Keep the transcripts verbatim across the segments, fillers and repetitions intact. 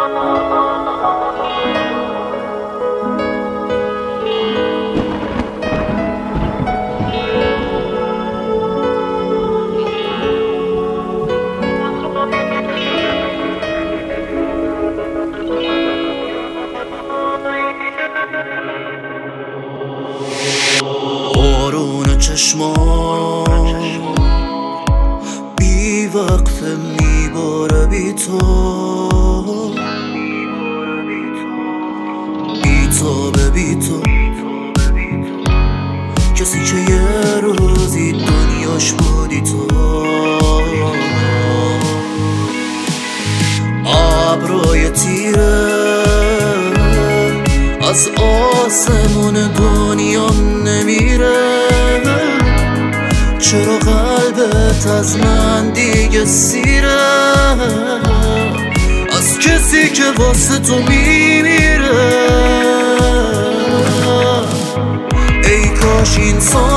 بارون چشمان بی وقفه میباره بی تو، بی تو به بی تو، کسی که یه روزی دنیاش بودی تو. ابرای تیره از آسمون دنیا نمیره، چرا قلبت از من دیگه سیره، از کسی که واسه تو میمیره. ای کاش این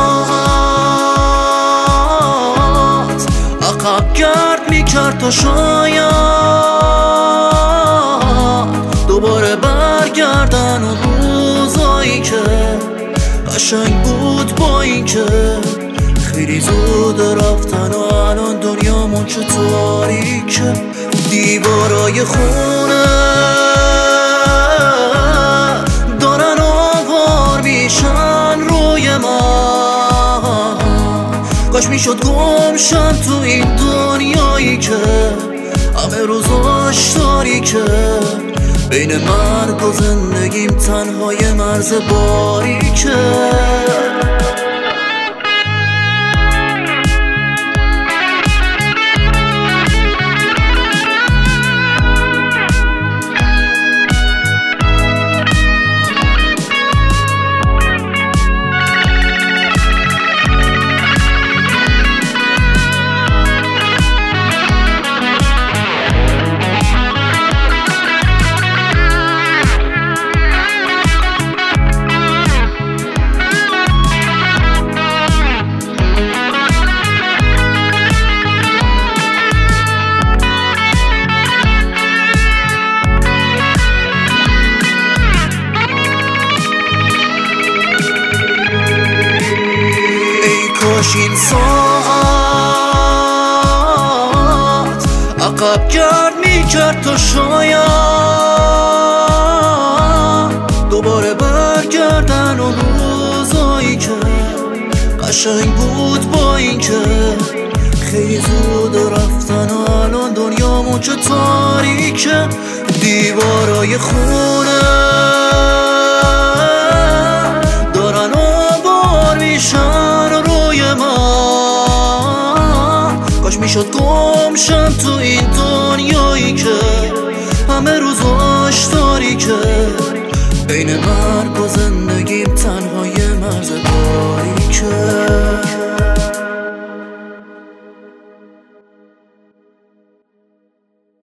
ساعت عقب گرد میکرد تا شاید دوباره برگردن و روزایی که قشنگ بود، با این که خیلی زود رفتن و الان دنیامون چه تاریکه. دیوارای خونه دارن آوار میشن روی من، کاش میشد گمشم تو این دنیایی که همه روزاش تاریکه. بین مرگ و زندگیم تنهای مرز باریکه. کاش این ساعت عقب گرد میکرد تا شاید دوباره برگردن و روزایی که قشنگ بود، با این که خیلی زود رفتن و الان دنیامون چه تاریکه. دیوارای خونه دارن آوار میشن روی من، کاش میشد گمشم تو این دنیایی که همه روزاش تاریکه. بین مرگ و زندگی